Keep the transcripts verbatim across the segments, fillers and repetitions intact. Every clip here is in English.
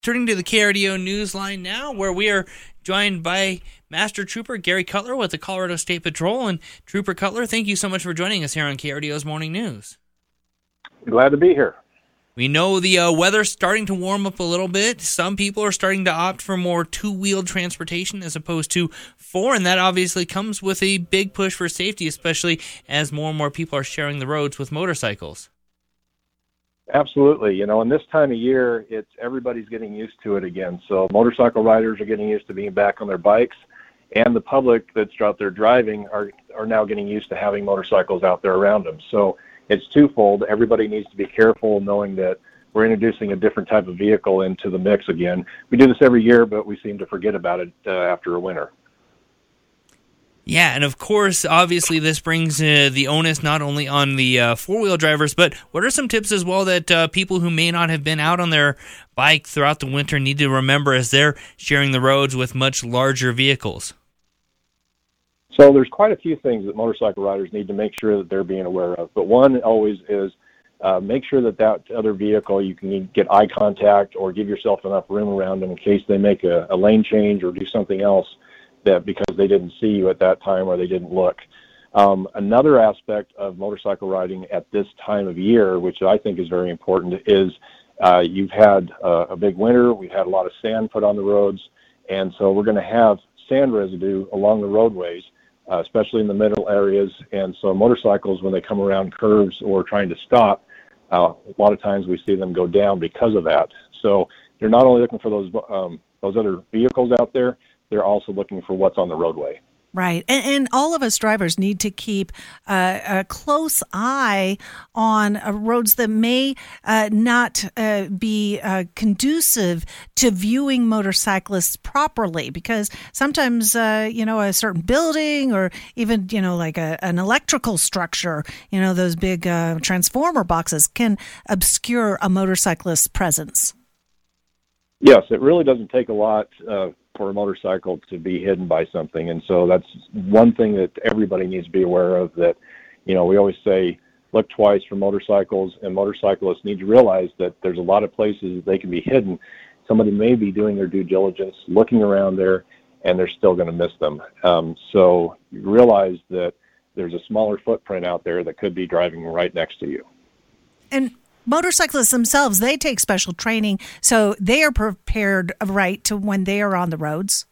Turning to the K R D O Newsline now, where we are joined by Master Trooper Gary Cutler with the Colorado State Patrol. And Trooper Cutler, thank you so much for joining us here on K R D O's Morning News. Glad to be here. We know the uh, weather's starting to warm up a little bit. Some people are starting to opt for more two-wheeled transportation as opposed to four, and that obviously comes with a big push for safety, especially as more and more people are sharing the roads with motorcycles. Absolutely. You know, in this time of year, it's everybody's getting used to it again. So motorcycle riders are getting used to being back on their bikes, and the public that's out there driving are, are now getting used to having motorcycles out there around them. So it's twofold. Everybody needs to be careful knowing that we're introducing a different type of vehicle into the mix again. We do this every year, but we seem to forget about it uh, after a winter. Yeah, and of course, obviously, this brings uh, the onus not only on the uh, four-wheel drivers, but what are some tips as well that uh, people who may not have been out on their bike throughout the winter need to remember as they're sharing the roads with much larger vehicles? So there's quite a few things that motorcycle riders need to make sure that they're being aware of. But one always is uh, make sure that that other vehicle, you can get eye contact or give yourself enough room around them in case they make a, a lane change or do something else that because they didn't see you at that time or they didn't look. Um, another aspect of motorcycle riding at this time of year, which I think is very important, is uh, you've had uh, a big winter. We've had a lot of sand put on the roads, and so we're going to have sand residue along the roadways, uh, especially in the middle areas. And so motorcycles, when they come around curves or trying to stop, uh, a lot of times we see them go down because of that. So they're not only looking for those um, those other vehicles out there, they're also looking for what's on the roadway. Right. And, and all of us drivers need to keep uh, a close eye on uh, roads that may uh, not uh, be uh, conducive to viewing motorcyclists properly, because sometimes, uh, you know, a certain building or even, you know, like a, an electrical structure, you know, those big uh, transformer boxes can obscure a motorcyclist's presence. Yes, it really doesn't take a lot uh, for a motorcycle to be hidden by something. And so that's one thing that everybody needs to be aware of, that, you know, we always say, look twice for motorcycles, and motorcyclists need to realize that there's a lot of places they can be hidden. Somebody may be doing their due diligence, looking around there, and they're still going to miss them. Um, so you realize that there's a smaller footprint out there that could be driving right next to you. And motorcyclists themselves, they take special training, so they are prepared right to when they are on the roads.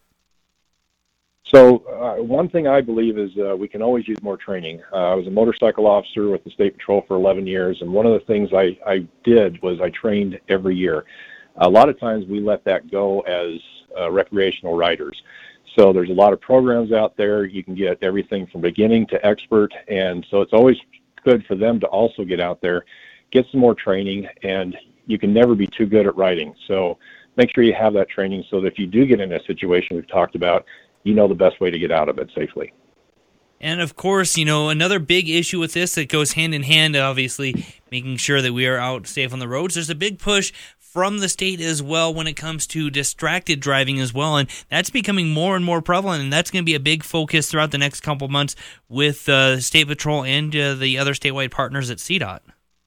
So uh, one thing I believe is uh, we can always use more training. Uh, I was a motorcycle officer with the State Patrol for eleven years, and one of the things I, I did was I trained every year. A lot of times we let that go as uh, recreational riders. So there's a lot of programs out there. You can get everything from beginning to expert, and so it's always good for them to also get out there, get some more training, and you can never be too good at riding. So make sure you have that training so that if you do get in a situation we've talked about, you know the best way to get out of it safely. And of course, you know, another big issue with this that goes hand in hand, obviously, making sure that we are out safe on the roads. There's a big push from the state as well when it comes to distracted driving as well, and that's becoming more and more prevalent, and that's going to be a big focus throughout the next couple months with uh, State Patrol and uh, the other statewide partners at C DOT.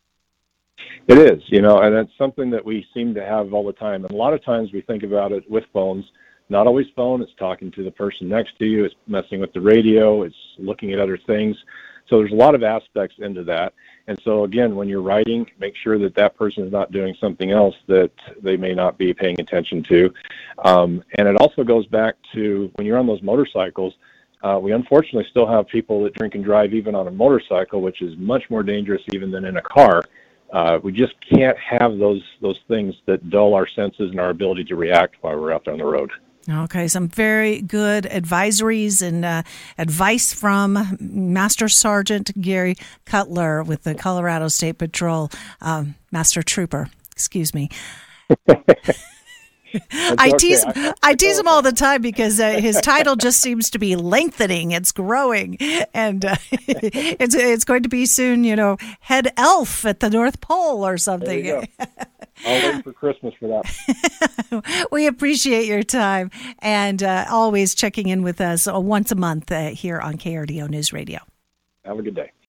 It is, you know, and it's something that we seem to have all the time. And a lot of times we think about it with phones. Not always phone, it's talking to the person next to you, it's messing with the radio, it's looking at other things. So there's a lot of aspects into that. And so, again, when you're riding, make sure that that person is not doing something else that they may not be paying attention to. Um, and it also goes back to when you're on those motorcycles, uh, we unfortunately still have people that drink and drive even on a motorcycle, which is much more dangerous even than in a car. Uh, we just can't have those those things that dull our senses and our ability to react while we're out there on the road. Okay, some very good advisories and uh, advice from Master Sergeant Gary Cutler with the Colorado State Patrol, um, Master Trooper, excuse me. I okay. tease I, I, I tease him all the time because uh, his title just seems to be lengthening. It's growing, and uh, it's it's going to be soon. You know, head elf at the North Pole or something. There you go. I'll wait for Christmas for that. We appreciate your time and uh, always checking in with us once a month uh, here on K R D O News Radio. Have a good day.